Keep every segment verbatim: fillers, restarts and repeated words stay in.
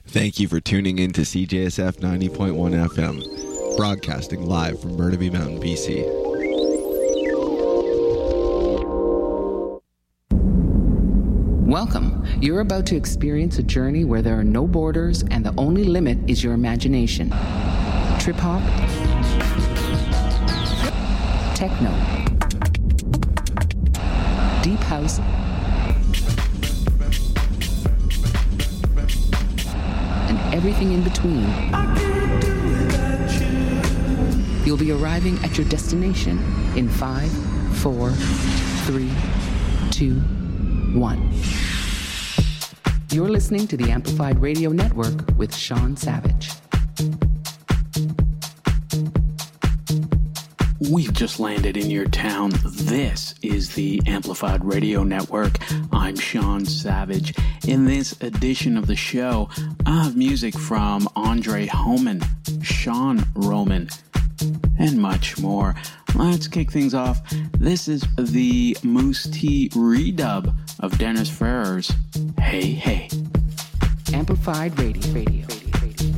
Thank you for tuning in to C J S F ninety point one F M, broadcasting live from Burnaby Mountain, B C. Welcome. You're about to experience a journey where there are no borders and the only limit is your imagination. Trip hop, techno, deep house, and everything in between. You'll be arriving at your destination in five, four, three, two, one. You're listening to the Amplified Radio Network with Sean Savage. We've just landed in your town. This is the Amplified Radio Network. I'm Sean Savage. In this edition of the show, I have music from Andre Homan, Sean Roman, and much more. Let's kick things off. This is the Moose T redub of Dennis Ferrer's Hey Hey. Amplified Radio, Radio, Radio, Radio, Radio.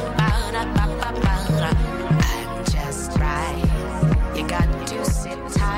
Sit tight.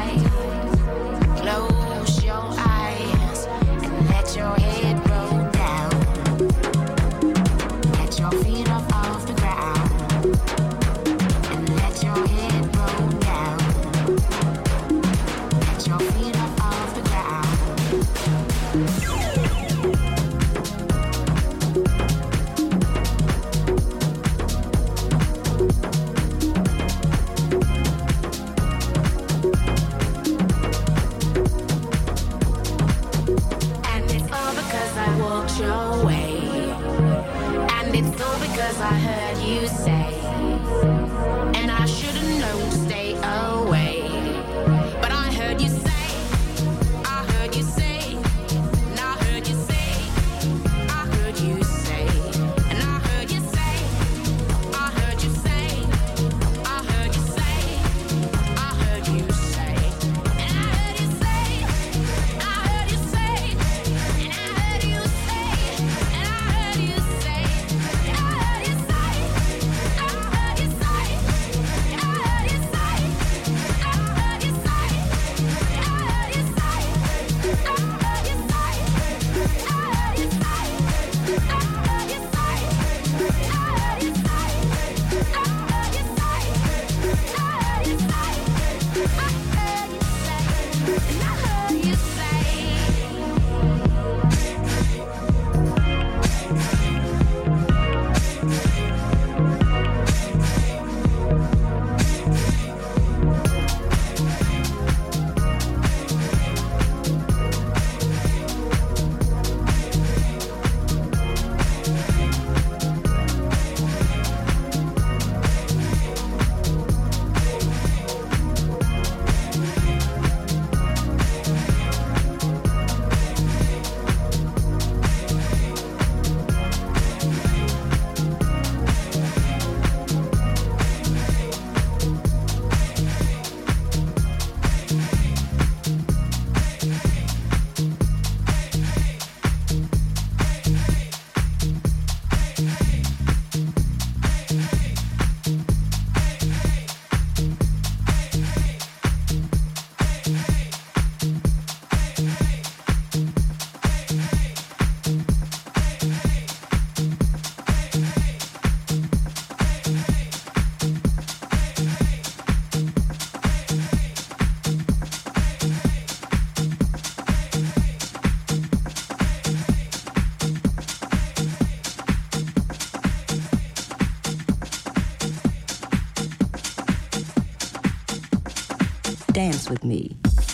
Dance with me.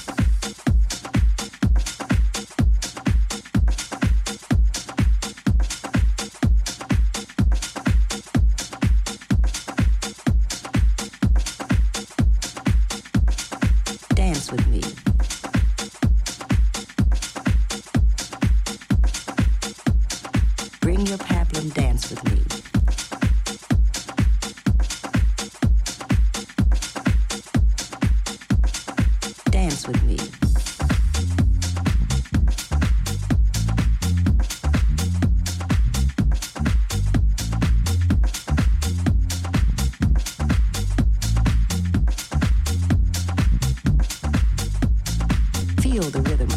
Dance with me. Bring your pablum, dance with me. Dance with me. Feel the rhythm.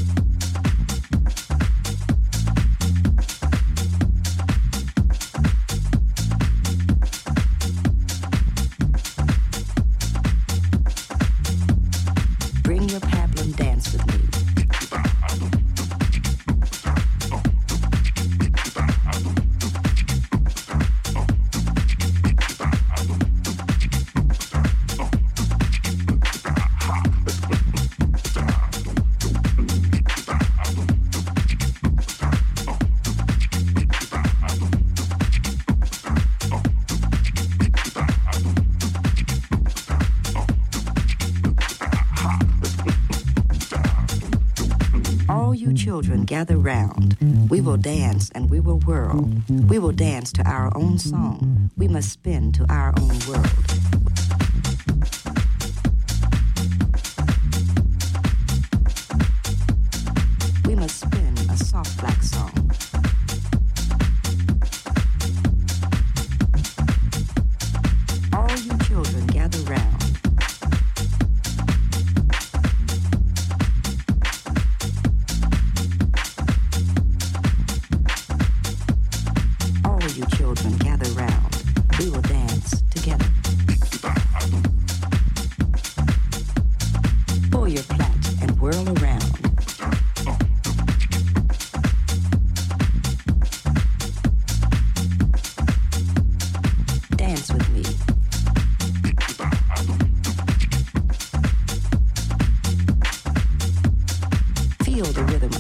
Bring your pablum, dance with me. All you children gather round. We will dance and we will whirl. We will dance to our own song. We must spin to our own world. We must spin a soft black song. All you children gather round. All you children gather round. We will dance together. Pull your plait and whirl around. Dance with me. Feel the rhythm.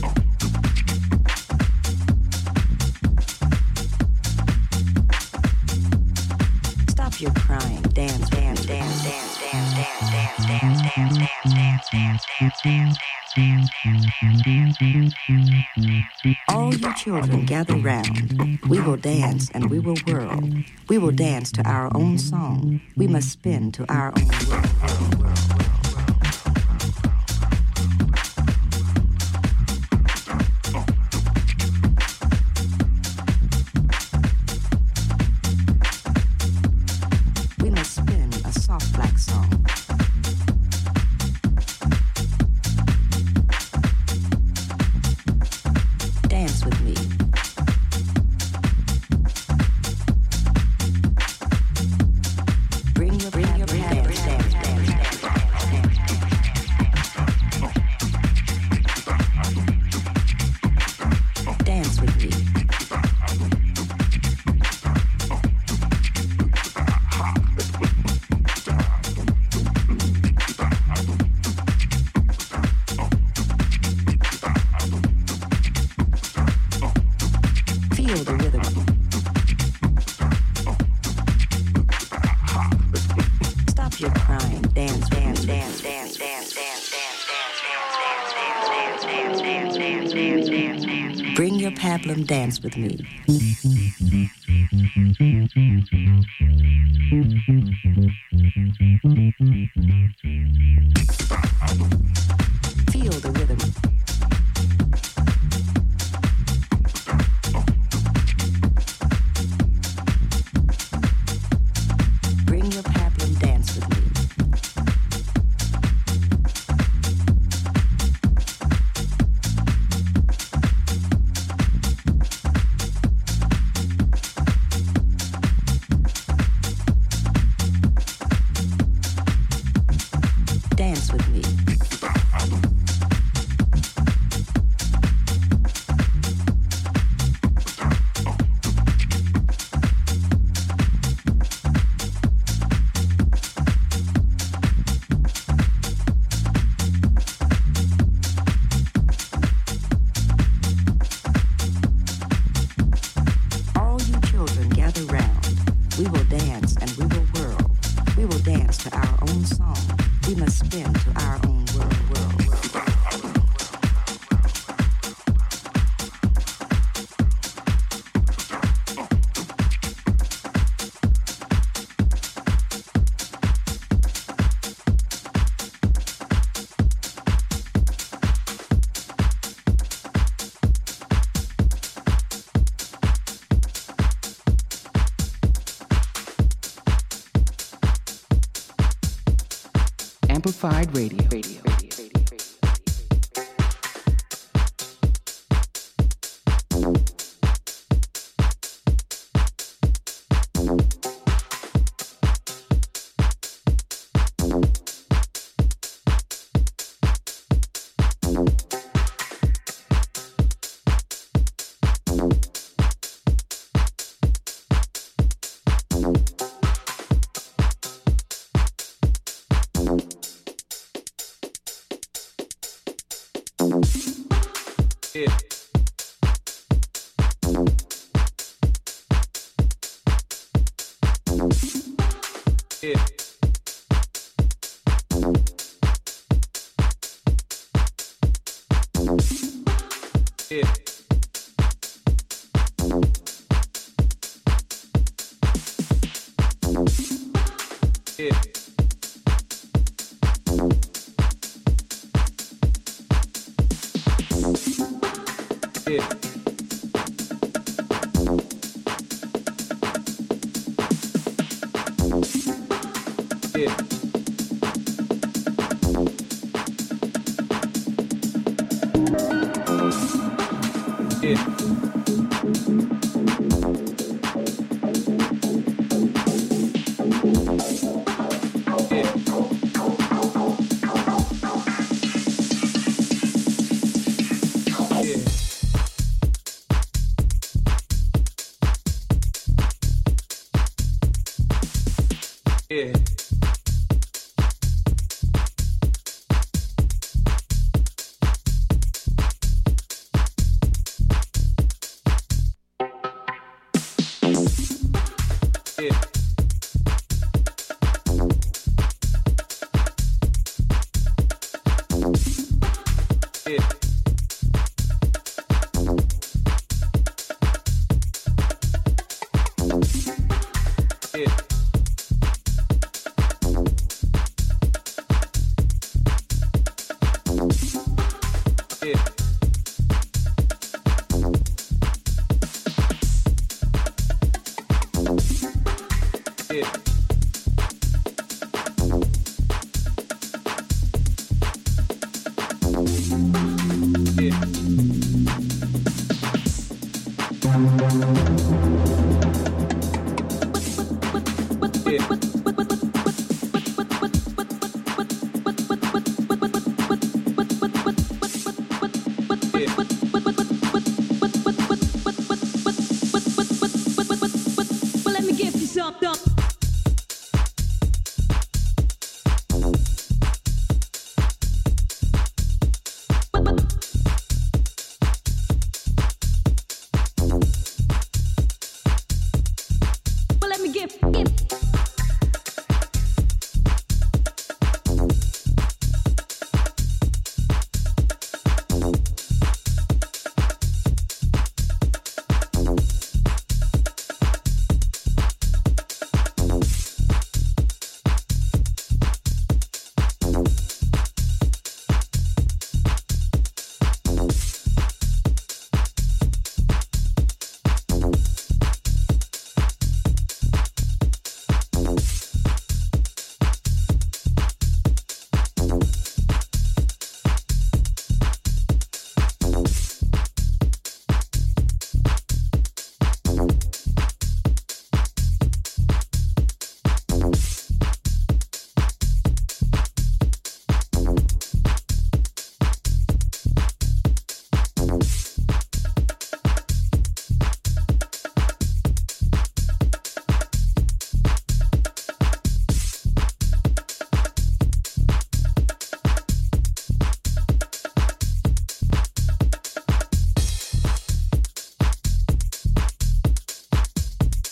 Stop your crying. Dance, dance, dance, dance, dance, dance, dance, dance, dance, dance, dance, dance, dance, dance, dance. All you children gather round. We will dance and we will whirl. We will dance to our own song. We must spin to our own world. We must spin a soft black song. Dance with me. Bring your bring your dance, dance, dance, dance, dance. Dance with me. Feel the rhythm. Stop your crying. Dance, dance, dance, dance, dance, dance, dance, dance, dance, dance, dance, dance, dance, dance, dance, dance. Bring your pablum, dance with me. Feel the rhythm. Bring your pablum, dance with me. Dance with me. we must spin to our own world, world, world, world. Amplified Radio. Radio.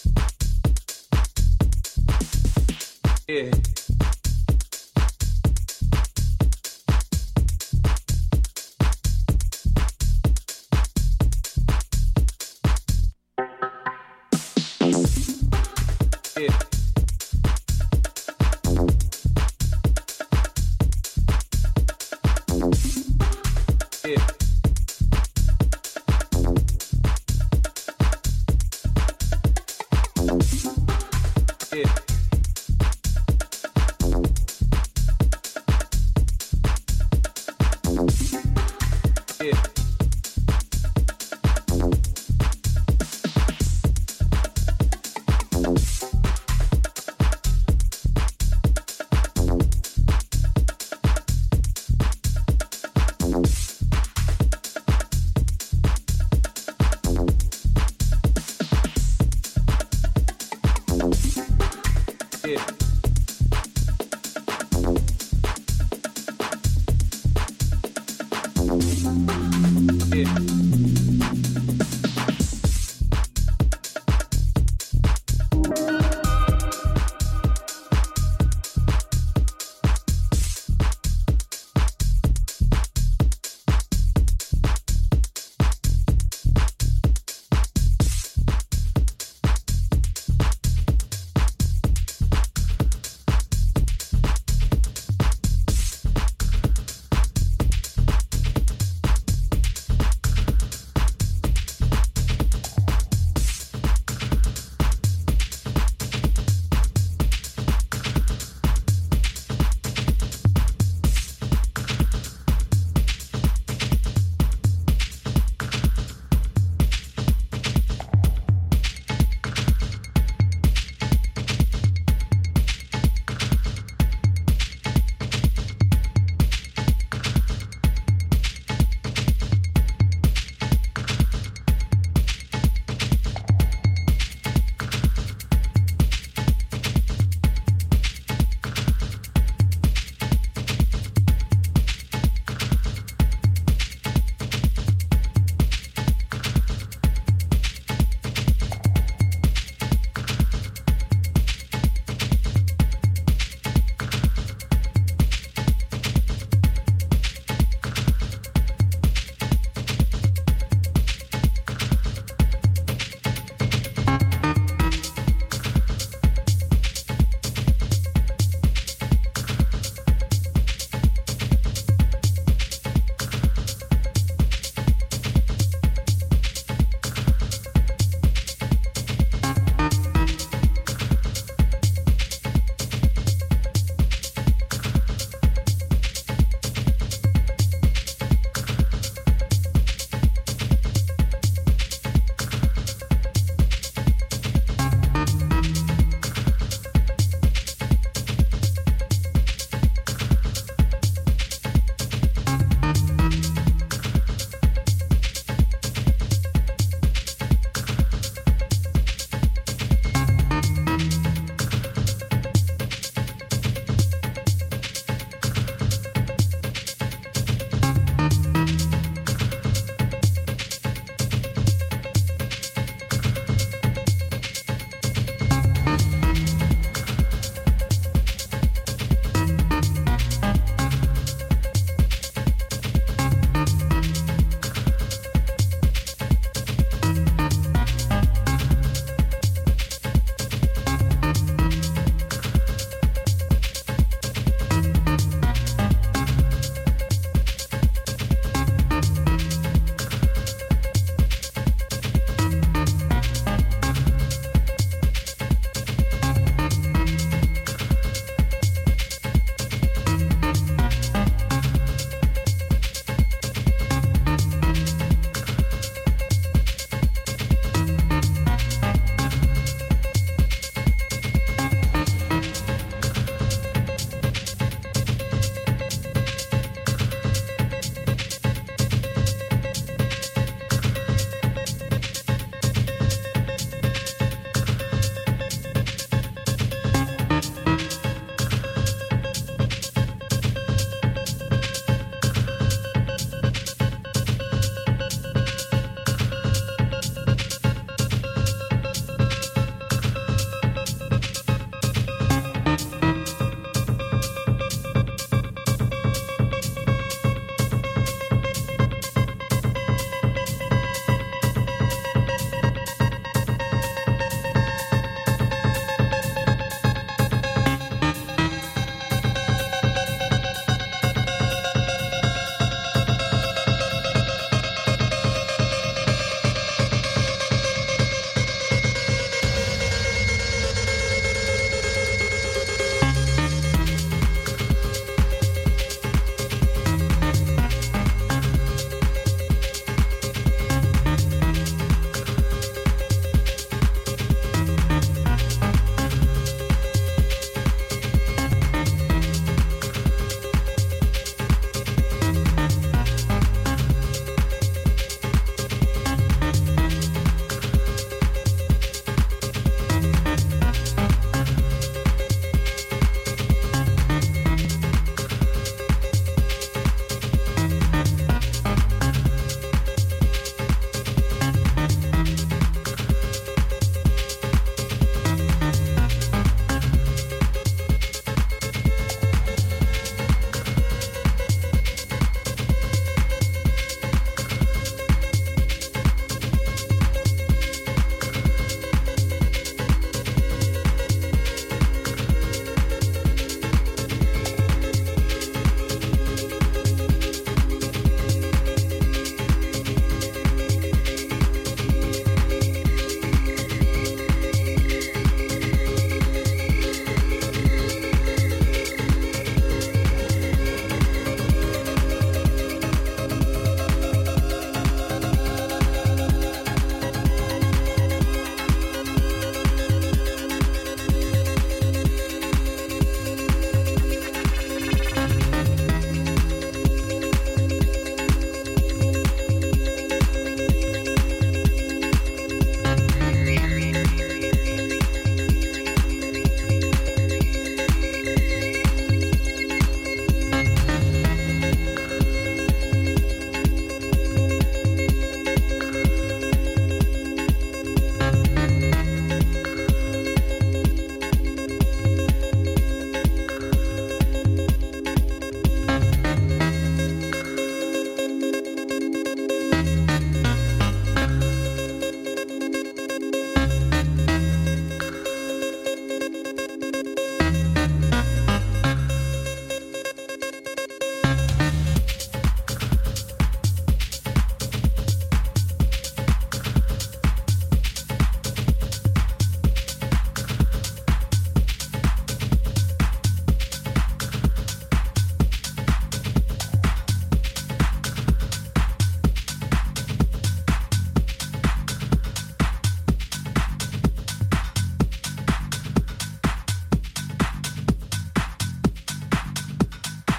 Yeah.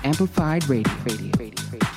Amplified Radio. Radio. Radio. Radio.